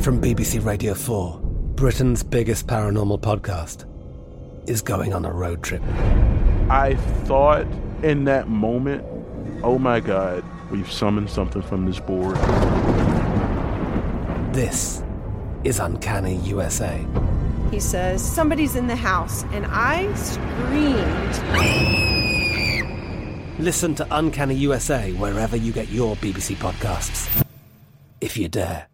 From BBC Radio 4, Britain's biggest paranormal podcast is going on a road trip. I thought in that moment, oh my God, we've summoned something from this board. This is Uncanny USA. He says, somebody's in the house, and I screamed. Listen to Uncanny USA wherever you get your BBC podcasts, if you dare.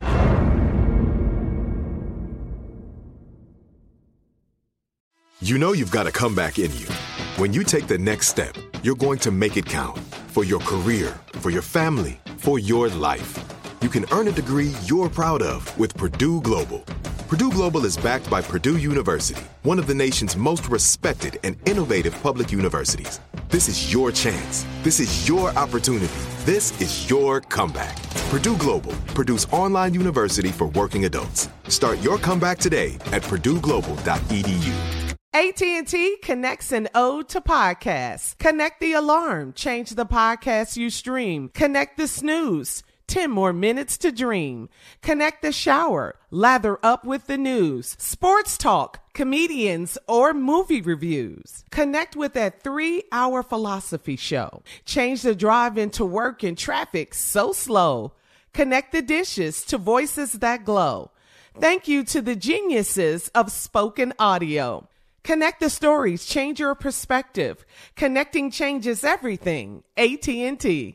You know you've got a comeback in you. When you take the next step, you're going to make it count. For your career, for your family, for your life. You can earn a degree you're proud of with Purdue Global. Purdue Global is backed by Purdue University, one of the nation's most respected and innovative public universities. This is your chance. This is your opportunity. This is your comeback. Purdue Global, Purdue's online university for working adults. Start your comeback today at purdueglobal.edu. AT&T connects an ode to podcasts. Connect the alarm. Change the podcast you stream. Connect the snooze. 10 more minutes to dream. Connect the shower. Lather up with the news. Sports talk, comedians, or movie reviews. Connect with that 3-hour philosophy show. Change the drive into work in traffic so slow. Connect the dishes to voices that glow. Thank you to the geniuses of spoken audio. Connect the stories, change your perspective. Connecting changes everything. AT&T.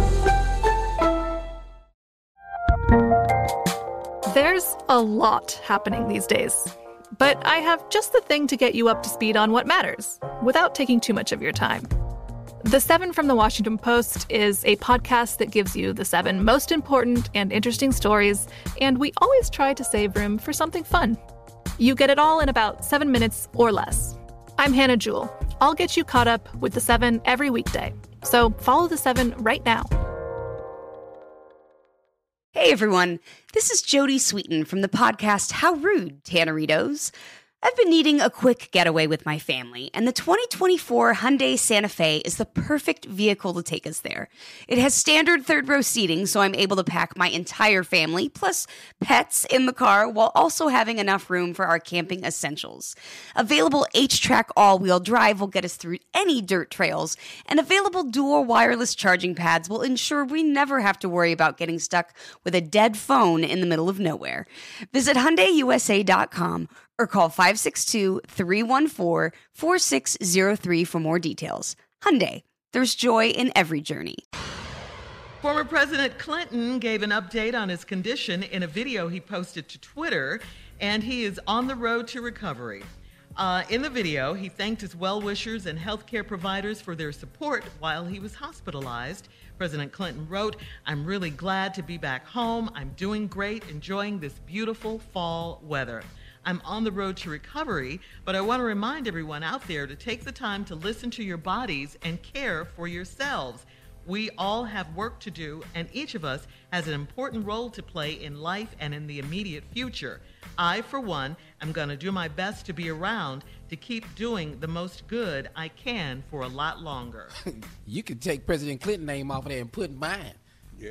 There's a lot happening these days, but I have just the thing to get you up to speed on what matters without taking too much of your time. The 7 from the Washington Post is a podcast that gives you the 7 most important and interesting stories, and we always try to save room for something fun. You get it all in about 7 minutes or less. I'm Hannah Jewell. I'll get you caught up with the 7 every weekday. So follow the 7 right now. Hey everyone, this is Jodie Sweetin from the podcast How Rude, Tanneritos. I've been needing a quick getaway with my family, and the 2024 Hyundai Santa Fe is the perfect vehicle to take us there. It has standard third-row seating, so I'm able to pack my entire family, plus pets, in the car, while also having enough room for our camping essentials. Available H-Track all-wheel drive will get us through any dirt trails, and available dual wireless charging pads will ensure we never have to worry about getting stuck with a dead phone in the middle of nowhere. Visit HyundaiUSA.com or call 562-314-4603 for more details. Hyundai, there's joy in every journey. Former President Clinton gave an update on his condition in a video he posted to Twitter, and he is on the road to recovery. In the video, he thanked his well-wishers and healthcare providers for their support while he was hospitalized. President Clinton wrote, "I'm really glad to be back home. I'm doing great, enjoying this beautiful fall weather. I'm on the road to recovery, but I want to remind everyone out there to take the time to listen to your bodies and care for yourselves. We all have work to do, and each of us has an important role to play in life and in the immediate future. I, for one, am going to do my best to be around to keep doing the most good I can for a lot longer." You could take President Clinton's name off of there and put mine. Yeah.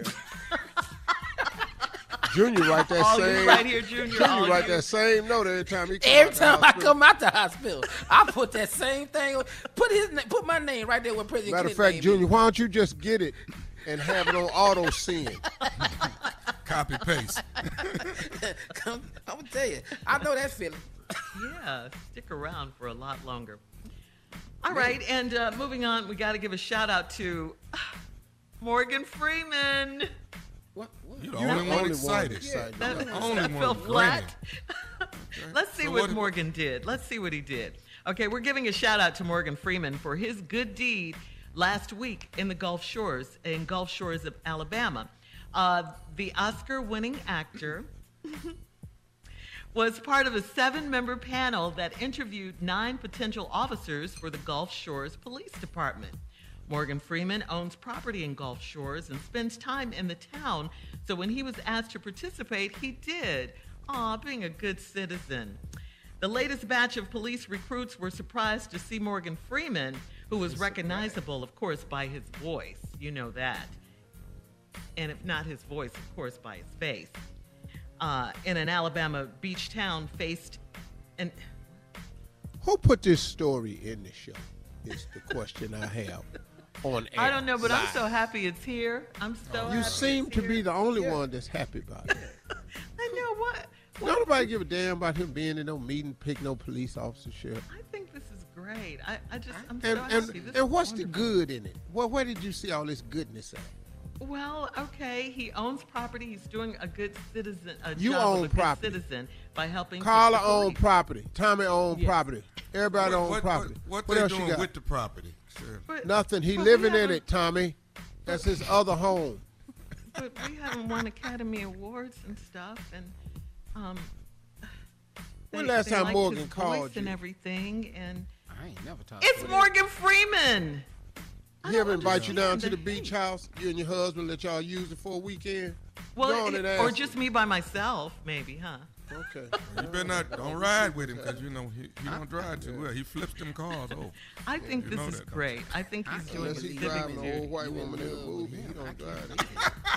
Junior write that same. Right here, Junior write that same note every time he. Every time I come out the hospital, I put that same thing. Put my name right there with President Matter of Clinton. fact, Junior, why don't you just get it and have it on auto send? Copy paste. I'm gonna tell you, I know that feeling. Yeah, stick around for a lot longer. All right, and moving on, we got to give a shout out to Morgan Freeman. What? You're the only one excited. That only fell one flat. Let's see what Morgan did. Let's see what he did. Okay, we're giving a shout out to Morgan Freeman for his good deed last week in the Gulf Shores, of Alabama. The Oscar-winning actor was part of a 7-member panel that interviewed 9 potential officers for the Gulf Shores Police Department. Morgan Freeman owns property in Gulf Shores and spends time in the town, so when he was asked to participate, he did. Being a good citizen. The latest batch of police recruits were surprised to see Morgan Freeman, who was recognizable, of course, by his voice. You know that. And if not his voice, of course, by his face. in an Alabama beach town faced an... Who put this story in the show is the question I have on air. I don't know, but live. I'm so happy it's here. I'm so happy. You seem to here. be the only one that's happy about it. I know what. Don't nobody give a damn about him being in no meeting, pick no police officership. I think this is great. I'm so And happy. This and is what's the wonderful. good in it? Well, where did you see all this goodness at? Well, okay, he owns property. He's doing a good citizen. You job own of a good property. citizen by helping. Carla the police. owned property. Tommy owned Yes. property. Everybody owned property. What What they else you doing got? with the property? Sure. Nothing. He but living we in haven't- it, Tommy. That's his other home. But we haven't won Academy Awards and stuff, and When last time liked Morgan his called voice and you? everything, and I ain't never talked. it's Morgan Freeman. He ever invite you down to the beach house? You and your husband let y'all use it for a weekend? Go on and ask or him. just me by myself, maybe, huh? Okay. You better not don't ride with him because you know he don't drive too well. He flips them cars over. I think You this know is that, don't great. I think he's doing Unless his he's civic driving an old duty. white woman in a movie, he don't drive it.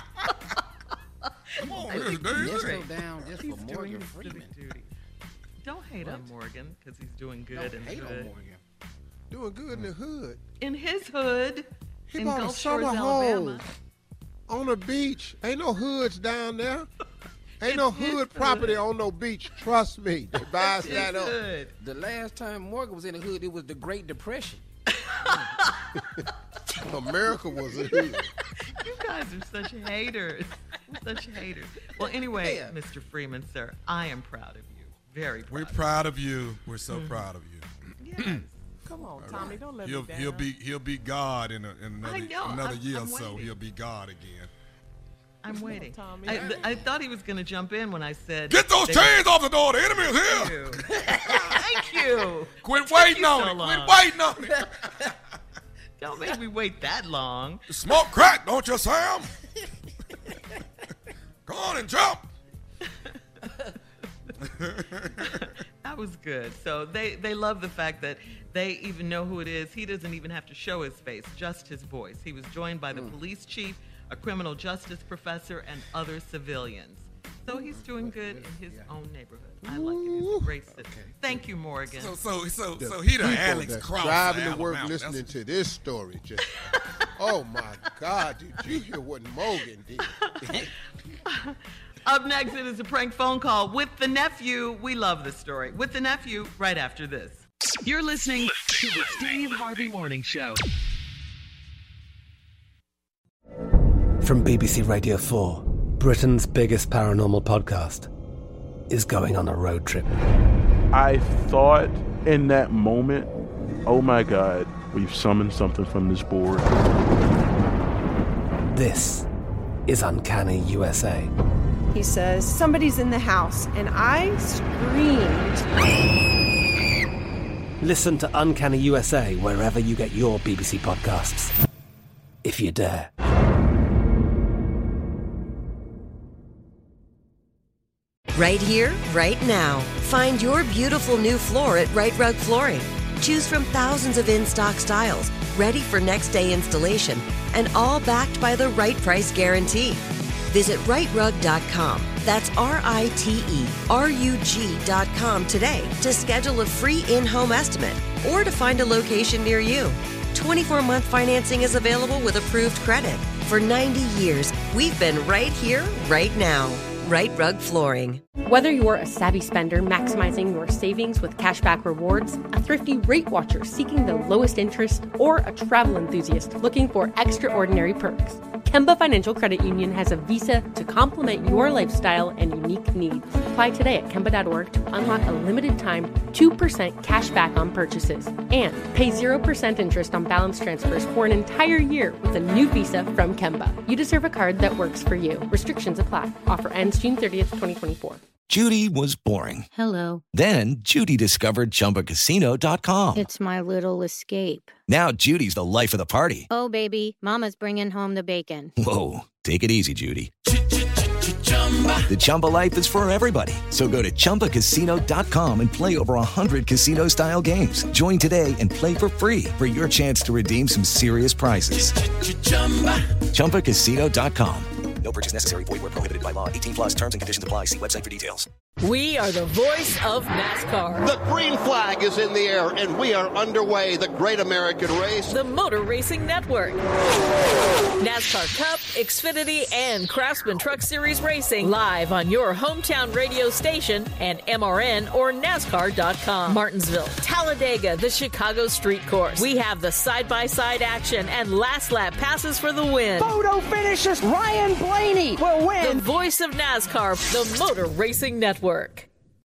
Come on, I Mr. think Davis. he's Go great. down just He's for doing Morgan his Freeman. civic duty. Don't hate on Morgan because he's doing good Don't in the hate on hood. Morgan. Doing good in the hood. In his hood, He in bought a Gulf Shores, summer Alabama. home on the beach. Ain't no hoods down there. Ain't no It's his hood property hood. on no beach. Trust me. They buys His that up. hood. The last time Morgan was in the hood, it was the Great Depression. America was a hood. You guys are such haters. Such haters. Well, anyway, Yeah. Mr. Freeman, sir, I am proud of you. Very proud. We're proud of you. We're so proud of you. Yes. Come on, Tommy, don't let me down. He'll be God in another know. another year or I'm so. waiting. He'll be God again. I'm waiting. Tommy. I thought he was going to jump in when I said... Get those they- chains off the door. The enemy is here. Thank you. Quit waiting you on so it. long. Quit waiting on it. Don't make me wait that long. Smoke crack, don't you, Sam? Come on and jump. That was good. So they love the fact that they even know who it is. He doesn't even have to show his face, just his voice. He was joined by the police chief, a criminal justice professor, and other civilians. So he's doing good in his own neighborhood. I like it. He's a great citizen. Thank you, Morgan. So he the People Alex that's Cross. driving of to work Alabama. listening to this story just oh my God, did you hear what Morgan did? Up next, it is a prank phone call with the nephew. We love this story. With the nephew, right after this. You're listening to the Steve Harvey Morning Show. From BBC Radio 4, Britain's biggest paranormal podcast is going on a road trip. I thought in that moment, oh my God, we've summoned something from this board. This is Uncanny USA. He says, somebody's in the house, and I screamed. Listen to Uncanny USA wherever you get your BBC podcasts, if you dare. Right here, right now. Find your beautiful new floor at Right Rug Flooring. Choose from thousands of in-stock styles, ready for next day installation, and all backed by the right price guarantee. Visit rightrug.com. That's RITERUG.com today to schedule a free in-home estimate or to find a location near you. 24-month financing is available with approved credit. For 90 years, we've been right here, right now. Right Rug Flooring. Whether you're a savvy spender maximizing your savings with cashback rewards, a thrifty rate watcher seeking the lowest interest, or a travel enthusiast looking for extraordinary perks, Kemba Financial Credit Union has a visa to complement your lifestyle and unique needs. Apply today at Kemba.org to unlock a limited-time 2% cash back on purchases and pay 0% interest on balance transfers for an entire year with a new visa from Kemba. You deserve a card that works for you. Restrictions apply. Offer ends June 30th, 2024. Judy was boring. Hello. Then Judy discovered ChumbaCasino.com. It's my little escape. Now Judy's the life of the party. Oh, baby, mama's bringing home the bacon. Whoa, take it easy, Judy. The Chumba life is for everybody. So go to ChumbaCasino.com and play over 100 casino-style games. Join today and play for free for your chance to redeem some serious prizes. ChumbaCasino.com. No purchase necessary. Void where prohibited by law. 18 plus terms and conditions apply. See website for details. We are the voice of NASCAR. The green flag is in the air, and we are underway. The great American race. The Motor Racing Network. NASCAR Cup, Xfinity, and Craftsman Truck Series Racing live on your hometown radio station and MRN or NASCAR.com. Martinsville, Talladega, the Chicago Street Course. We have the side-by-side action and last lap passes for the win. Photo finishes. Ryan Blaney will win. The voice of NASCAR, the Motor Racing Network.